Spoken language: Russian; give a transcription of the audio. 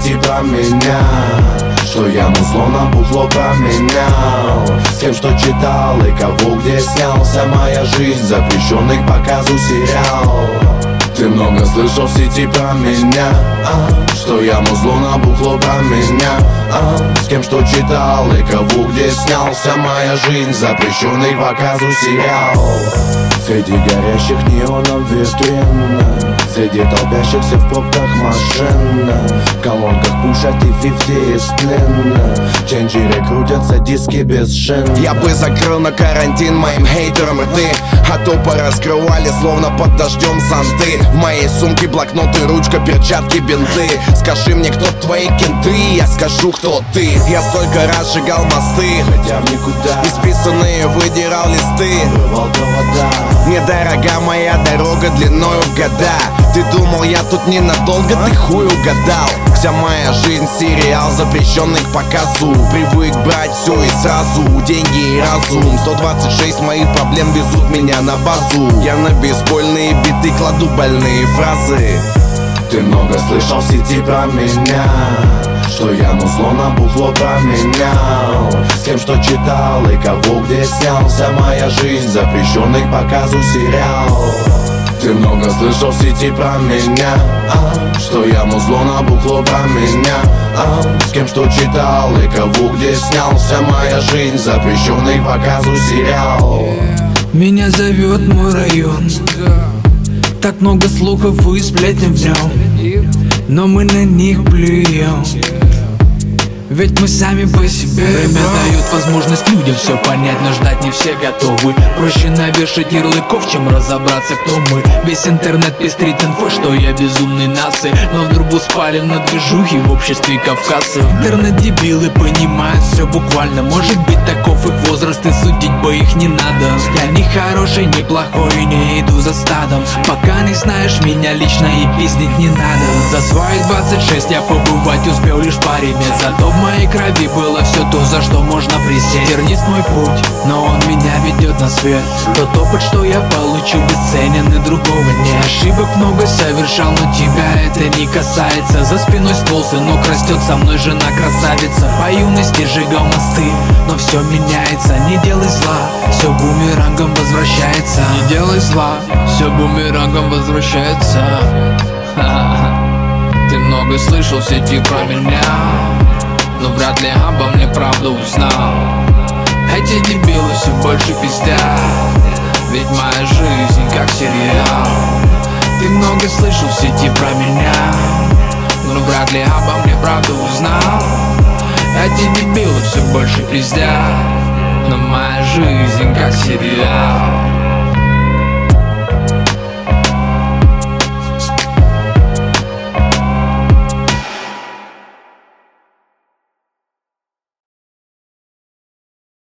сети про меня, что я музло на бухло променял. С кем что читал и кого где снял. Вся моя жизнь запрещенный к показу сериал. Ты много слышал в сети про меня, что я музло на бухло променял. С кем что читал и кого где снял. Вся моя жизнь запрещенный к показу сериал. Среди горящих неонов витрин, среди толпящихся в пробках машин, в колонках пушат и 50 из плена. В ченджере крутятся диски без шин. Я бы закрыл на карантин моим хейтерам рты, а то пораскрывали словно под дождем зонты. В моей сумке блокноты, ручка, перчатки, бинты. Скажи мне, кто твои кенты, я скажу, кто ты. Я столько раз сжигал мосты, хотя в никуда, исписанные выдирал листы. Вырвал провода. Недорога моя дорога длиною в года. Ты думал, я тут ненадолго, ты хуй угадал. Вся моя жизнь сериал, запрещенный к показу. Привык брать все и сразу, деньги и разум. 126 моих проблем везут меня на базу. Я на бейсбольные биты кладу больные фразы. Ты много слышал в сети про меня, что я музло на бухло променял. С кем что читал и кого где снял. Вся моя жизнь запрещенный к показу сериал. Ты много слышал в сети про меня, что я музло на бухло променял. С кем что читал и кого где снял. Вся моя жизнь запрещенный к показу сериал. Меня зовет мой район, так много слухов и сплетен в нем, но мы на них плюем, ведь мы сами по себе. Время дает возможность людям все понять, но ждать не все готовы. Проще навешать ярлыков, чем разобраться, кто мы. Весь интернет пестрит инфой, что я безумный нации, но вдруг спали на движухе в обществе кавказцев. Интернет-дебилы понимают все буквально. Может быть, таков их возраст, и судить бы их не надо. Я не хороший, не плохой, не иду за стадом. Пока не знаешь меня лично, и пиздить не надо. За свои 26 я побывать успел лишь в паре мест, зато в моей крови было все то, за что можно присесть. Тернист мой путь, но он меня ведет на свет. Тот опыт, что я получу, бесценен, и другого нет. Ошибок много совершал, но тебя это не касается. За спиной ствол, сынок растет, со мной жена красавица. По юности сжигал мосты, но все меняется. Не делай зла, все бумерангом возвращается. Не делай зла, все бумерангом возвращается. Ты много слышал в сети про меня, но вряд ли обо мне правду узнал. Эти дебилы все больше пиздят, ведь моя жизнь как сериал. Ты много слышал в сети про меня, но вряд ли обо мне правду узнал. Эти дебилы все больше пиздят, но моя жизнь как сериал.